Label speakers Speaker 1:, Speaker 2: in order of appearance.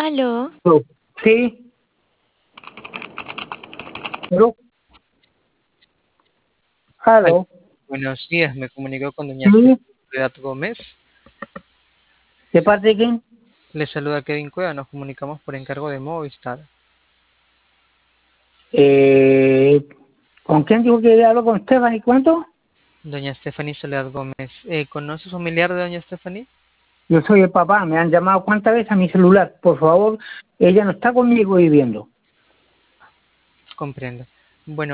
Speaker 1: Aló.
Speaker 2: Oh, sí, pero,
Speaker 3: Aló,
Speaker 2: aló,
Speaker 3: buenos días, me comunico con doña
Speaker 2: sí,
Speaker 3: Soledad Gómez.
Speaker 2: ¿de parte de quién?
Speaker 3: Le saluda Kevin Cueva, nos comunicamos por encargo de Movistar.
Speaker 2: Eh, ¿Con quién dijo que hablo con Stephanie? ¿Cuánto?
Speaker 3: Doña Stephanie Soledad Gómez, ¿conoce familiar de doña Stephanie?
Speaker 2: Yo soy el papá, me han llamado cuántas veces a mi celular. Por favor, ella no está conmigo viviendo.
Speaker 3: Comprendo. Bueno,